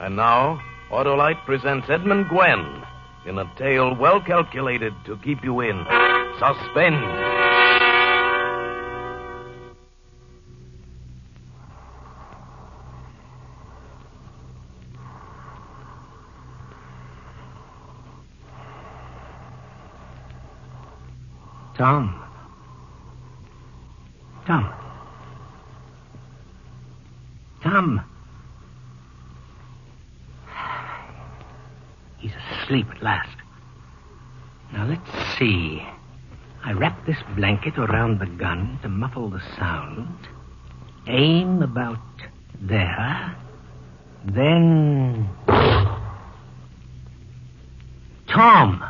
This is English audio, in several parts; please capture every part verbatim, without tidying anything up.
And now, Autolite presents Edmund Gwen in a tale well calculated to keep you in suspense. Tom. Tom. Tom. He's asleep at last. Now, let's see. I wrap this blanket around the gun to muffle the sound. Aim about there. Then... Tom!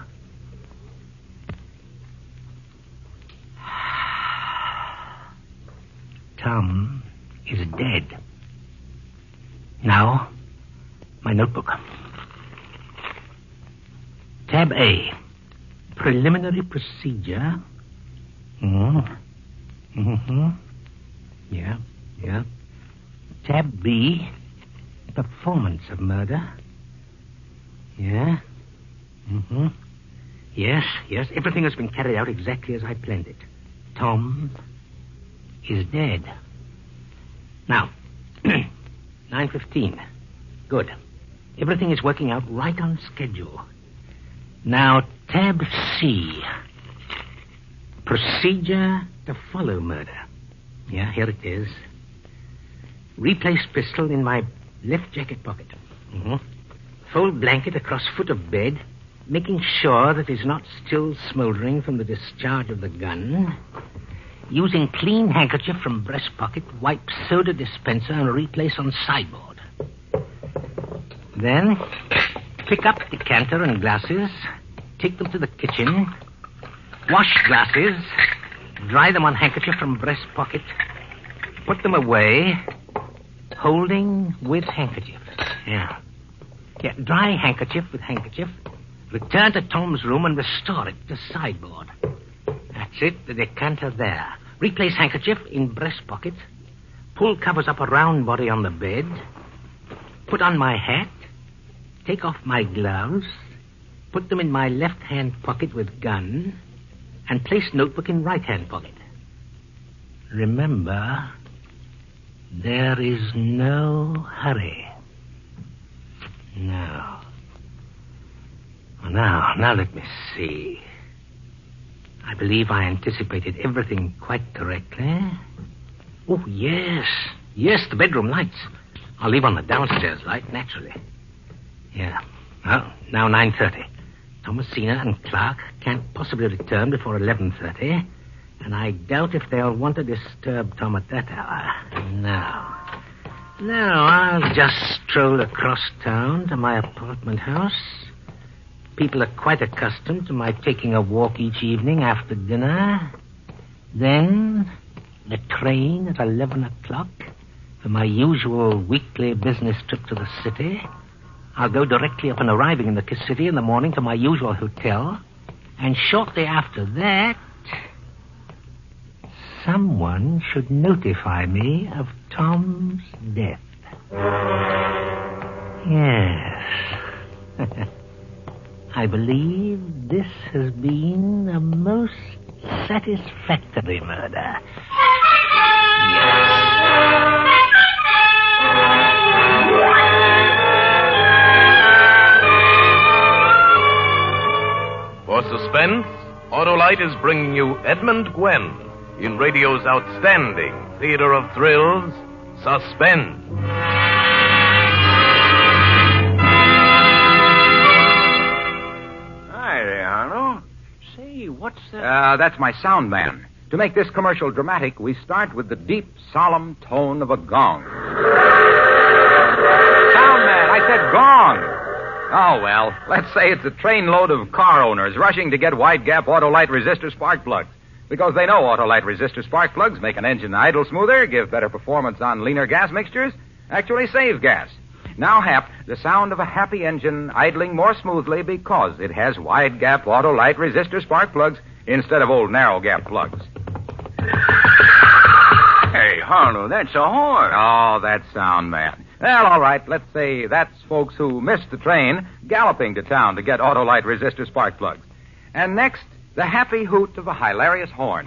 Tom is dead. Now, my notebook. Tab A, preliminary procedure. Mm. Mm-hmm. Yeah, yeah. Tab B, performance of murder. Yeah. Mm-hmm. Yes, yes, everything has been carried out exactly as I planned it. Tom is dead. Now, nine fifteen. Good. Everything is working out right on schedule. Now, tab C. Procedure to follow murder. Yeah, here it is. Replace pistol in my left jacket pocket. Mm-hmm. Fold blanket across foot of bed, making sure that it's not still smoldering from the discharge of the gun. Using clean handkerchief from breast pocket, wipe soda dispenser and replace on sideboard. Then, pick up decanter and glasses, take them to the kitchen, wash glasses, dry them on handkerchief from breast pocket, put them away, holding with handkerchief. Yeah. Yeah, dry handkerchief with handkerchief, return to Tom's room and restore it to sideboard. That's it, the decanter there. Replace handkerchief in breast pocket. Pull covers up a round body on the bed. Put on my hat. Take off my gloves. Put them in my left-hand pocket with gun. And place notebook in right-hand pocket. Remember, there is no hurry. Now. Now, now let me see. I believe I anticipated everything quite correctly. Oh, yes. Yes, the bedroom lights. I'll leave on the downstairs light, naturally. Yeah. Well, now nine thirty. Thomasina and Clark can't possibly return before eleven thirty, and I doubt if they'll want to disturb Tom at that hour. Now. Now, I'll just stroll across town to my apartment house. People are quite accustomed to my taking a walk each evening after dinner. Then, the train at eleven o'clock for my usual weekly business trip to the city. I'll go directly upon arriving in the city in the morning to my usual hotel. And shortly after that, someone should notify me of Tom's death. Yes. I believe this has been a most satisfactory murder. For suspense, Autolite is bringing you Edmund Gwen in radio's outstanding theater of thrills, Suspense. What's that? Uh, that's my sound man. To make this commercial dramatic, we start with the deep, solemn tone of a gong. Sound man, I said gong. Oh, well, let's say it's a trainload of car owners rushing to get wide-gap Autolite resistor spark plugs. Because they know Autolite resistor spark plugs make an engine idle smoother, give better performance on leaner gas mixtures, actually save gas. Now, Hap, the sound of a happy engine idling more smoothly because it has wide-gap Autolite resistor spark plugs instead of old narrow-gap plugs. Hey, Harlow, that's a horn. Oh, that sound, man. Well, all right. Let's say that's folks who missed the train galloping to town to get Autolite resistor spark plugs. And next, the happy hoot of a hilarious horn.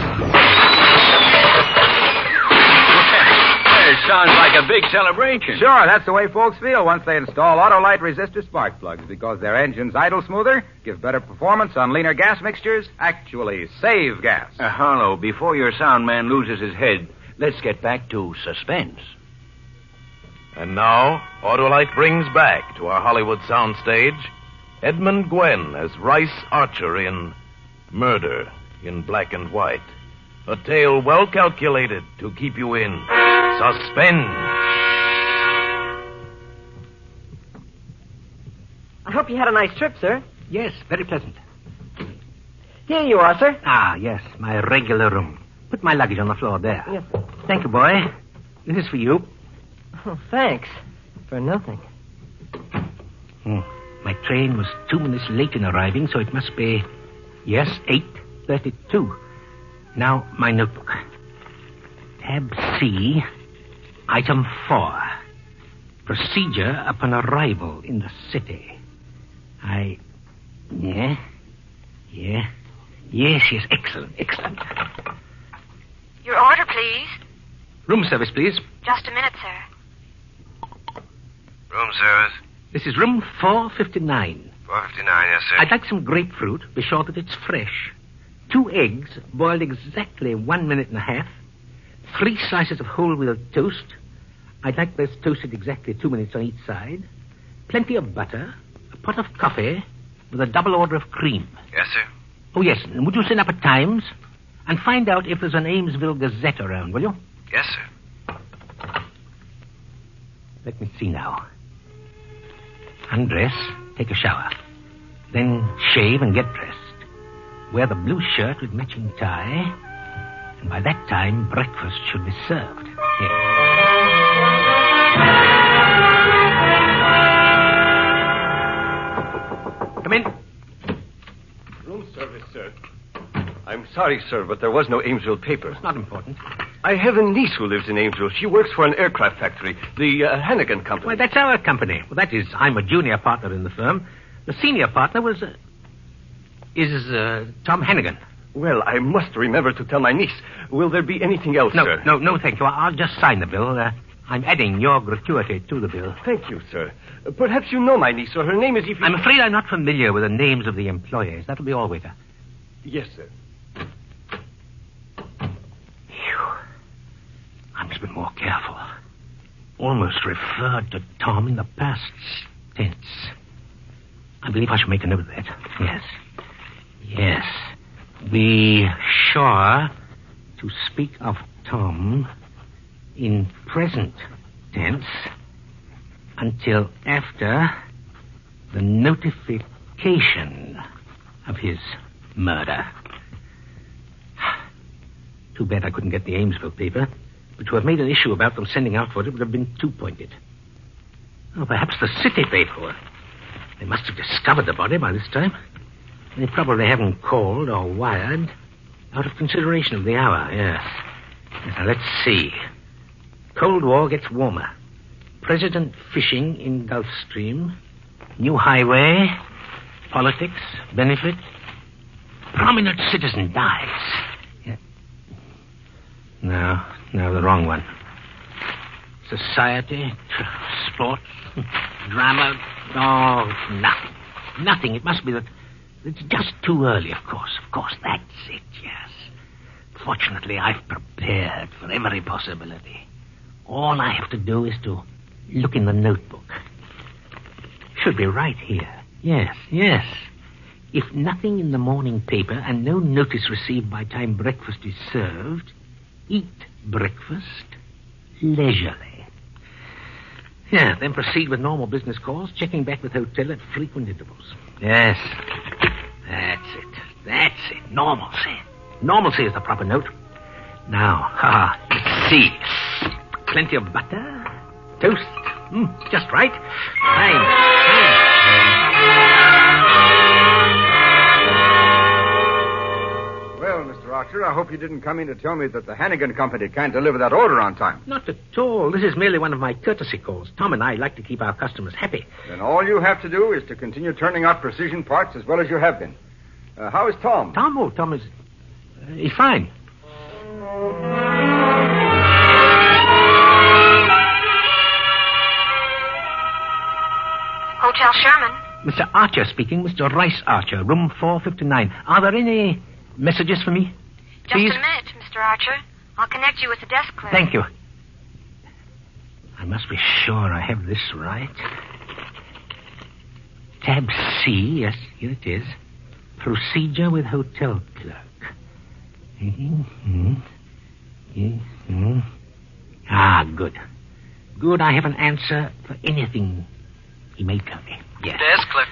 It sounds like a big celebration. Sure, that's the way folks feel once they install Autolite resistor spark plugs, because their engines idle smoother, give better performance on leaner gas mixtures, actually save gas. Uh, Harlow, before your sound man loses his head, let's get back to suspense. And now, Autolite brings back to our Hollywood soundstage Edmund Gwenn as Rice Archer in Murder in Black and White. A tale well calculated to keep you in suspense. I hope you had a nice trip, sir. Yes, very pleasant. Here you are, sir. Ah, yes, my regular room. Put my luggage on the floor there. Yes, sir. Thank you, boy. This is for you. Oh, thanks. For nothing. Hmm. My train was two minutes late in arriving, so it must be, yes, eight thirty-two. Now, my notebook. Tab C, item four. Procedure upon arrival in the city. I... Yeah? Yeah? Yes, yes, excellent, excellent. Your order, please. Room service, please. Just a minute, sir. Room service. This is room four fifty-nine. four fifty-nine, yes, sir. I'd like some grapefruit. Be sure that it's fresh. Two eggs, boiled exactly one minute and a half. Three slices of whole wheat toast. I'd like those toasted exactly two minutes on each side. Plenty of butter. A pot of coffee with a double order of cream. Yes, sir. Oh, yes. And would you send up at Times? And find out if there's an Amesville Gazette around, will you? Yes, sir. Let me see now. Undress, take a shower. Then shave and get dressed. Wear the blue shirt with matching tie. And by that time, breakfast should be served. Yes. Come in. Room service, sir. I'm sorry, sir, but there was no Amesville paper. It's not important. I have a niece who lives in Amesville. She works for an aircraft factory, the uh, Hannigan Company. Why, that's our company. Well, that is, I'm a junior partner in the firm. The senior partner was... Uh, is uh, Tom Hannigan. Well, I must remember to tell my niece. Will there be anything else, no, sir? No, no, thank you. I'll just sign the bill. Uh, I'm adding your gratuity to the bill. Thank you, sir. Uh, perhaps you know my niece, or her name is... If you... I'm afraid I'm not familiar with the names of the employees. That'll be all, waiter. Yes, sir. I must be more careful. Almost referred to Tom in the past tense. I believe I should make a note of that. Yes. Yes. Be sure to speak of Tom in present tense until after the notification of his murder. Too bad I couldn't get the Amesville paper. But to have made an issue about them sending out for it would have been too pointed. Oh, perhaps the city paper. They must have discovered the body by this time. They probably haven't called or wired out of consideration of the hour, yes. Now, let's see. Cold War gets warmer. President fishing in Gulf Stream. New highway. Politics. Benefit. Prominent citizen dies. Yeah. No. No, the wrong one. Society, tr- sports, drama. Oh, nothing. Nothing. It must be that it's just too early, of course. Of course, that's it, yes. Fortunately, I've prepared for every possibility. All I have to do is to look in the notebook. Should be right here. Yes, yes. If nothing in the morning paper and no notice received by time breakfast is served, eat breakfast leisurely. Yeah, then proceed with normal business calls, checking back with hotel at frequent intervals. Yes. That's it. That's it. Normalcy. Normalcy is the proper note. Now, ha, let's see. Plenty of butter. Toast. Mm, just right. Fine. Fine. Well, Mister Archer, I hope you didn't come in to tell me that the Hannigan Company can't deliver that order on time. Not at all. This is merely one of my courtesy calls. Tom and I like to keep our customers happy. Then all you have to do is to continue turning out precision parts as well as you have been. Uh, how is Tom? Tom? Oh, Tom is... Uh, he's fine. Hotel Sherman. Mister Archer speaking. Mister Rice Archer, room four fifty-nine. Are there any messages for me? Just Please? a minute, Mister Archer. I'll connect you with the desk clerk. Thank you. I must be sure I have this right. Tab C, yes, here it is. Procedure with hotel clerk. Mm-hmm. Mm-hmm. Ah, good. Good, I have an answer for anything he may tell me. Yes. Desk clerk.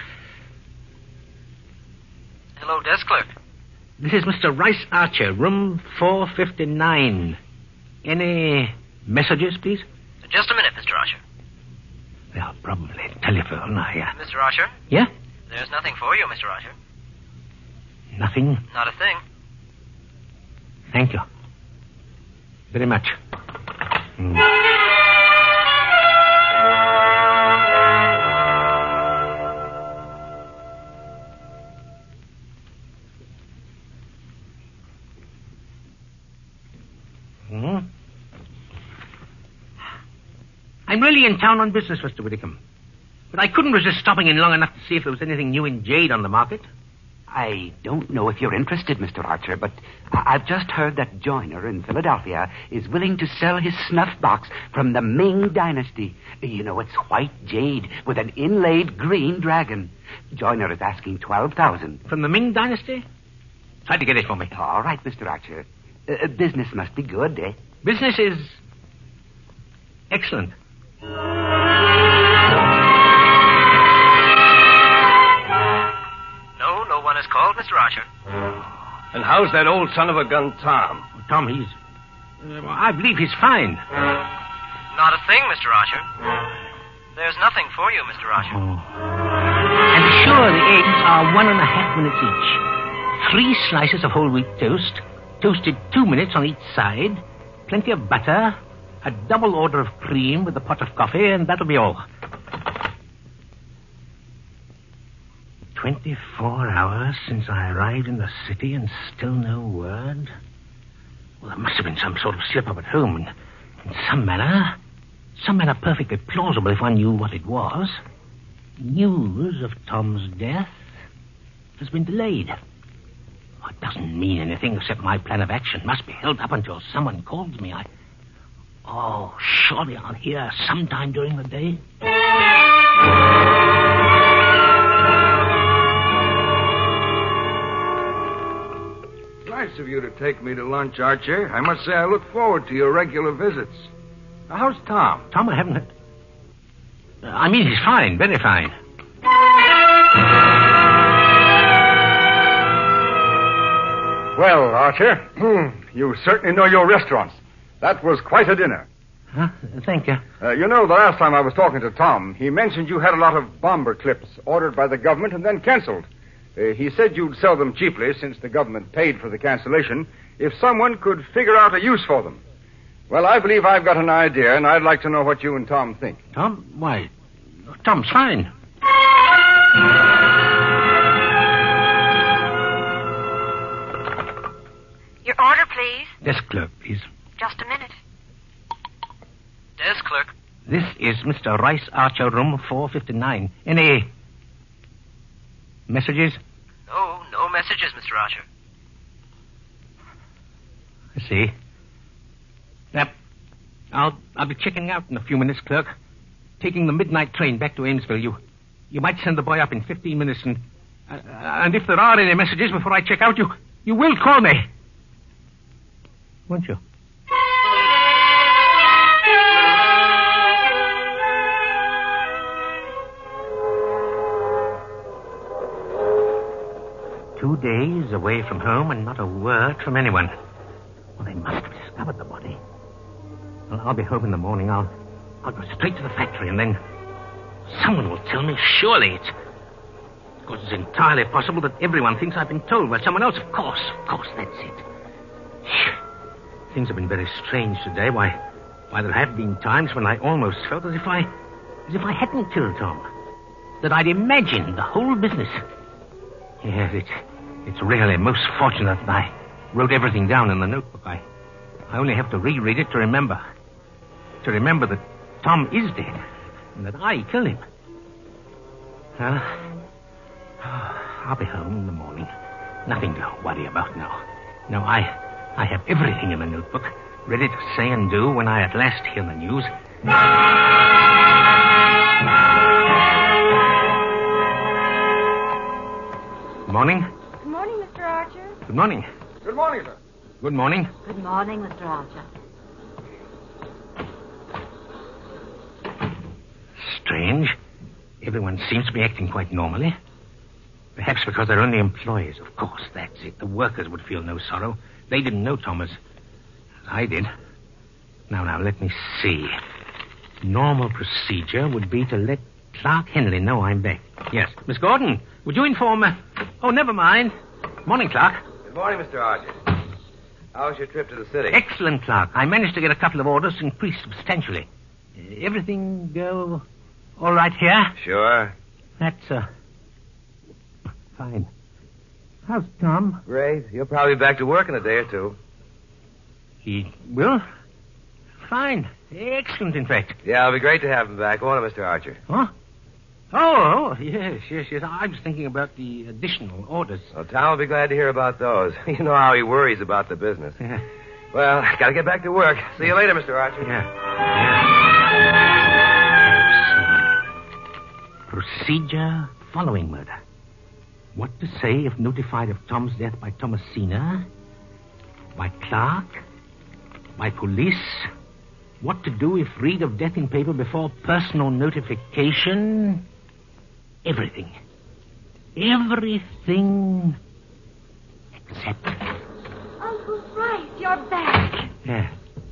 Hello, desk clerk. This is Mister Rice Archer, room four fifty-nine. Any messages, please? Just a minute, Mister Archer. Well, probably telephone. I, uh... Mister Archer? Yeah? There's nothing for you, Mister Archer. Nothing? Not a thing. Thank you. Very much. Mm. Hmm? I'm really in town on business, Mister Whitcomb. But I couldn't resist stopping in long enough to see if there was anything new in jade on the market. I don't know if you're interested, Mister Archer, but I- I've just heard that Joyner in Philadelphia is willing to sell his snuff box from the Ming Dynasty. You know, it's white jade with an inlaid green dragon. Joyner is asking twelve thousand dollars. From the Ming Dynasty? Try to get it for me. All right, Mister Archer. Uh, business must be good, eh? Business is excellent. No, no one has called, Mister Archer. And how's that old son of a gun, Tom? Tom, he's... Uh, I believe he's fine. Not a thing, Mister Archer. There's nothing for you, Mister Archer. Oh. And sure, the eggs are one and a half minutes each. Three slices of whole wheat toast, toasted two minutes on each side, plenty of butter, a double order of cream with a pot of coffee, and that'll be all. Twenty-four hours since I arrived in the city and still no word. Well, there must have been some sort of slip-up at home, and in some manner, some manner perfectly plausible if one knew what it was. News of Tom's death has been delayed. Oh, it doesn't mean anything except my plan of action must be held up until someone calls me. I... Oh, surely I'll hear sometime during the day. Nice of you to take me to lunch, Archer. I must say I look forward to your regular visits. Now, how's Tom? Tom, I haven't... Uh, I mean, he's fine, very fine. Well, Archer, you certainly know your restaurants. That was quite a dinner. Huh? Thank you. Uh, you know, the last time I was talking to Tom, he mentioned you had a lot of bomber clips ordered by the government and then canceled. Uh, he said you'd sell them cheaply, since the government paid for the cancellation, if someone could figure out a use for them. Well, I believe I've got an idea, and I'd like to know what you and Tom think. Tom? Why, Tom's fine. Your order, please. Desk clerk, please. Just a minute. Desk clerk. This is Mister Rice Archer, room four fifty-nine. Any messages? No, no messages, Mister Archer. I see. Yep. I'll I'll be checking out in a few minutes, clerk. Taking the midnight train back to Amesville. You you might send the boy up in fifteen minutes, and uh, and if there are any messages before I check out, you you will call me, won't you? Two days away from home and not a word from anyone. Well, they must have discovered the body. Well, I'll be home in the morning. I'll, I'll go straight to the factory, and then someone will tell me. Surely it's... Of course, it's entirely possible that everyone thinks I've been told. Well, someone else, of course. Of course, that's it. Things have been very strange today. Why, why there have been times when I almost felt as if I, as if I hadn't killed Tom. That I'd imagined the whole business. Yes, it's, it's really most fortunate that I wrote everything down in the notebook. I, I only have to reread it to remember. To remember that Tom is dead and that I killed him. Well, I'll be home in the morning. Nothing to worry about now. Now, I, I have everything in the notebook, ready to say and do when I at last hear the news. Good morning. Good morning, Mister Archer. Good morning. Good morning, sir. Good morning. Good morning, Mister Archer. Strange. Everyone seems to be acting quite normally. Perhaps because they're only employees. Of course, that's it. The workers would feel no sorrow. They didn't know Thomas. As I did. Now, now, let me see. Normal procedure would be to let Clark Henley know I'm back. Yes. Miss Gordon, would you inform... Uh... Oh, never mind. Morning, Clark. Good morning, Mister Archer. How was your trip to the city? Excellent, Clark. I managed to get a couple of orders increased substantially. Uh, everything go all right here? Sure. That's, uh... fine. How's Tom? Great. He'll probably be back to work in a day or two. He will? Fine. Excellent, in fact. Yeah, it'll be great to have him back, won't it, Mister Archer? Huh? Oh, oh, yes, yes, yes. I was thinking about the additional orders. Well, Tom will be glad to hear about those. You know how he worries about the business. Yeah. Well, I gotta get back to work. See you later, Mister Archer. Yeah. yeah. Procedure following murder. What to say if notified of Tom's death by Thomasina? By Clark? By police? What to do if read of death in paper before personal notification? Everything. Everything except... Uncle Rice, you're back. Yeah.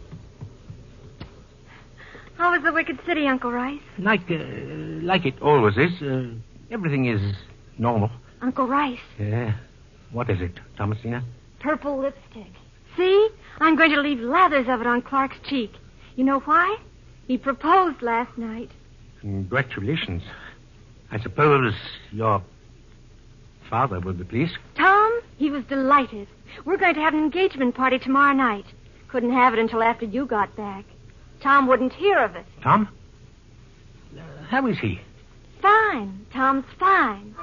How was the Wicked City, Uncle Rice? Like, uh, like it always is. Uh, everything is normal. Uncle Rice. Yeah. What is it, Thomasina? Purple lipstick. See? I'm going to leave lathers of it on Clark's cheek. You know why? He proposed last night. Congratulations. I suppose your father will be pleased. Tom, he was delighted. We're going to have an engagement party tomorrow night. Couldn't have it until after you got back. Tom wouldn't hear of it. Tom? Uh, how is he? Fine. Tom's fine.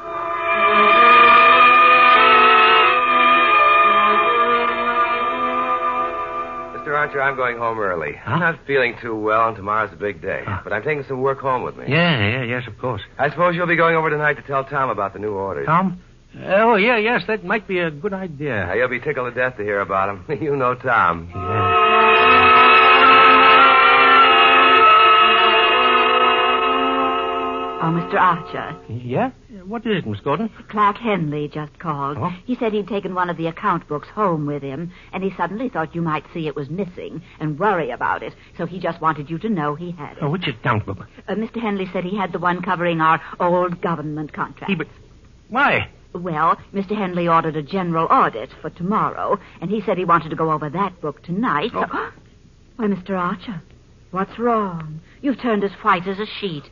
Mister Archer, I'm going home early. Huh? I'm not feeling too well, and tomorrow's a big day. Huh? But I'm taking some work home with me. Yeah, yeah, yes, of course. I suppose you'll be going over tonight to tell Tom about the new orders. Tom? Oh, yeah, yes, that might be a good idea. Now, you'll be tickled to death to hear about him. You know Tom. Yeah. Oh, Mister Archer. Yeah? What is it, Miss Gordon? Clark Henley just called. Oh? He said he'd taken one of the account books home with him, and he suddenly thought you might see it was missing and worry about it, so he just wanted you to know he had it. Oh, which account book? Uh, Mister Henley said he had the one covering our old government contract. He, but why? Well, Mister Henley ordered a general audit for tomorrow, and he said he wanted to go over that book tonight. Oh. So... Why, Mister Archer, what's wrong? You've turned as white as a sheet.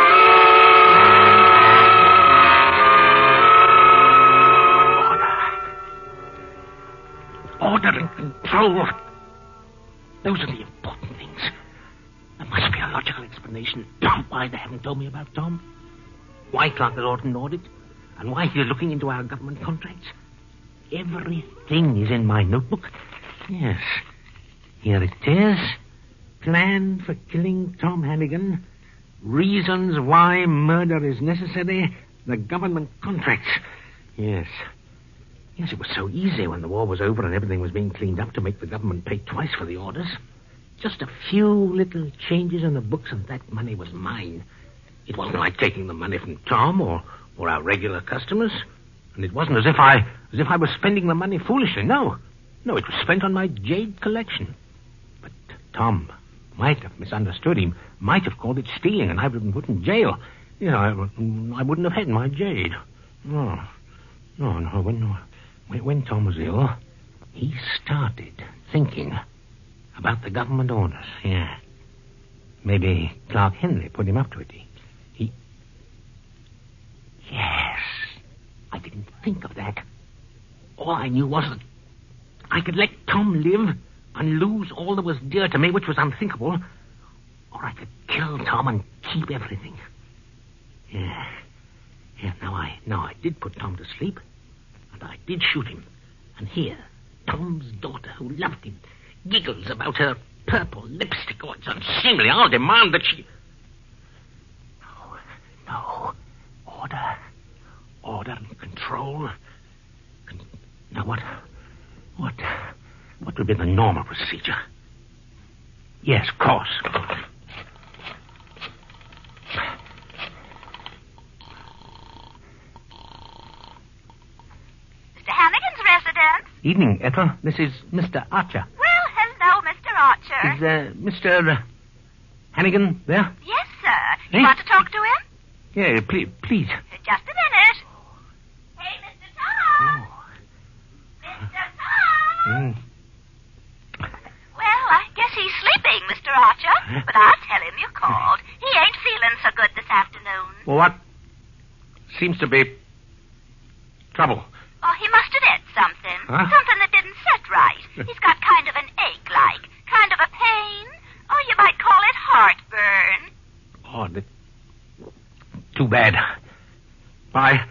Order and control. Those are the important things. There must be a logical explanation why they haven't told me about Tom. Why Clark has ordered an audit. And why he's looking into our government contracts. Everything is in my notebook. Yes. Here it is. Plan for killing Tom Hannigan. Reasons why murder is necessary. The government contracts. Yes. Yes, it was so easy when the war was over and everything was being cleaned up to make the government pay twice for the orders. Just a few little changes in the books and that money was mine. It wasn't like taking the money from Tom or, or our regular customers. And it wasn't as if I as if I was spending the money foolishly. No. No, it was spent on my jade collection. But Tom might have misunderstood. He might have called it stealing and I would have been put in jail. You know, I, I wouldn't have had my jade. No. No, no, when... When Tom was ill, he started thinking about the government orders. Yeah. Maybe Clark Henley put him up to it. He, he... Yes. I didn't think of that. All I knew was that I could let Tom live and lose all that was dear to me, which was unthinkable, or I could kill Tom and keep everything. Yeah. Yeah, now I, now I did put Tom to sleep, and I did shoot him. And here, Tom's daughter, who loved him, giggles about her purple lipstick. Oh, it's unseemly. I'll demand that she... No, no. Order. Order and control. Con... Now, what... What... What would be the normal procedure? Yes, of course. Mister Hannigan's residence. Evening, Ethel. This is Mister Archer. Well, hello, Mister Archer. Is uh, Mister Uh, Hannigan there? Yes, sir. You Eh? want to talk to him? Yeah, please. please. Just a minute. Hey, Mister Tom. Oh. Mister Tom. Mm. Well, I guess he's sleeping, Mister Archer. But I'll tell him you called. He ain't feeling so good this afternoon. Well, what seems to be trouble? Oh, he must have ate something. Huh? Something that didn't set right. He's got kind of an ache like. Kind of a pain. Or you might call it heartburn. Oh, the... too bad. Bye.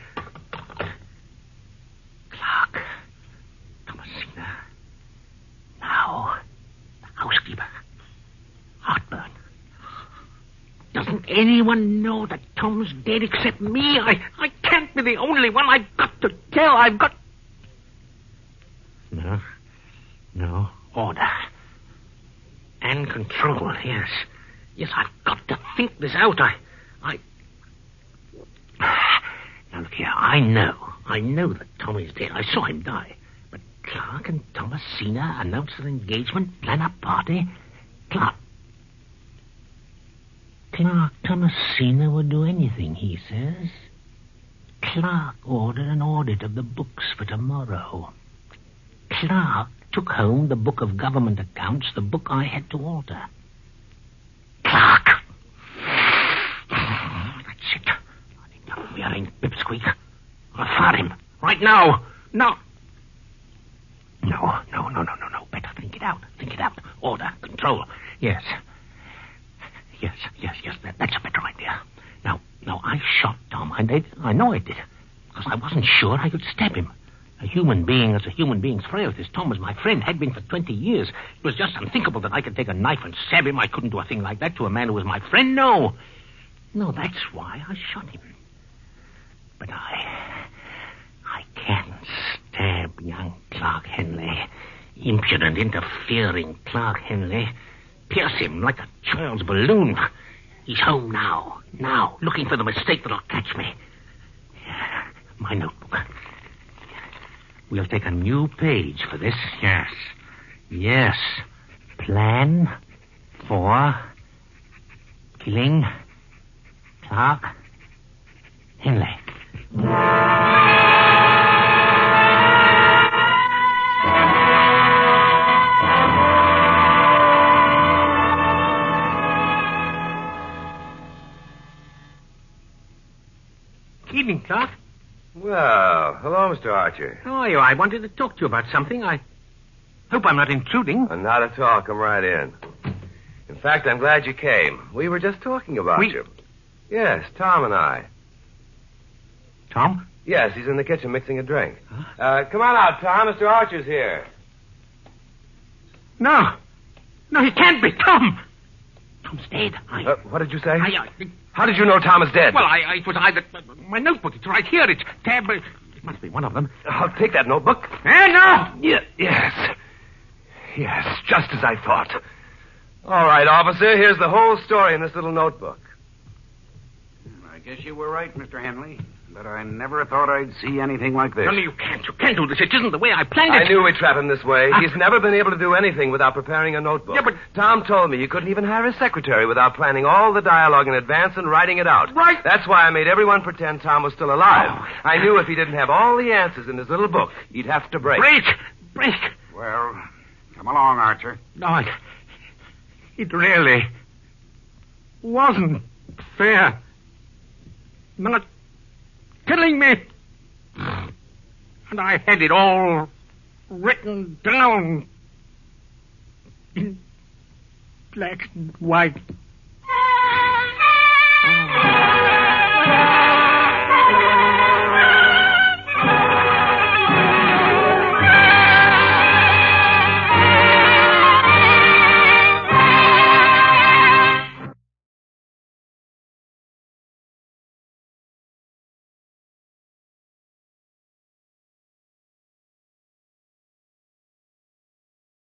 Clark. Thomasina. Now, the housekeeper. Heartburn. Doesn't anyone know that Tom's dead except me? I, I can't be the only one. I've got to tell. I've got... No. No. Order. And control, yes. Yes, I've got to think this out. I... I... Now, look here. I know. I know that Tom is dead. I saw him die. But Clark and Thomasina announce an engagement, plan a party. Clark... Clark Thomasina would do anything, he says. Clark ordered an audit of the books for tomorrow. Clark took home the book of government accounts, the book I had to alter. Clark! That's it. I think I'm wearing pipsqueak. I'll fire him. Right now. No. No, no, no, no, no, no. Better think it out. Think it out. Order. Control. Yes. Yes, yes, yes. That, that's a better idea. Now, now, I shot Tom. I did. I know I did. Because I wasn't sure I could stab him. A human being is a human being's frail. This Tom was my friend, had been for twenty years. It was just unthinkable that I could take a knife and stab him. I couldn't do a thing like that to a man who was my friend. No. No, that's why I shot him. But I... I can't stab young Clark Henley. Impudent, interfering Clark Henley. Pierce him like a child's balloon. He's home now. Now, looking for the mistake that'll catch me. My notebook. We'll take a new page for this. Yes. Yes. Plan for killing Clark Henley. Evening, Clark. Well, hello, Mister Archer. How are you? I wanted to talk to you about something. I hope I'm not intruding. Uh, not at all. Come right in. In fact, I'm glad you came. We were just talking about We- you. Yes, Tom and I. Tom? Yes, he's in the kitchen mixing a drink. Huh? Uh, come on out, Tom. Mister Archer's here. No. No, he can't be. Tom! Tom's dead. I... Uh, what did you say? I, I... How did you know Tom is dead? Well, I, I, it was either... My notebook, it's right here. It's tab... uh, It must be one of them. I'll take that notebook. Eh, no! Yeah, yes. Yes, just as I thought. All right, officer, here's the whole story in this little notebook. I guess you were right, Mister Henley. But I never thought I'd see anything like this. No, no, you can't. You can't do this. It isn't the way I planned it. I knew we'd trap him this way. Uh, He's never been able to do anything without preparing a notebook. Yeah, but... Tom told me you couldn't even hire a secretary without planning all the dialogue in advance and writing it out. Right. That's why I made everyone pretend Tom was still alive. Oh. I knew if he didn't have all the answers in his little book, he'd have to break. Break! Break! Well, come along, Archer. No, it, it really wasn't fair. Not killing me. And I had it all written down in black and white. Oh.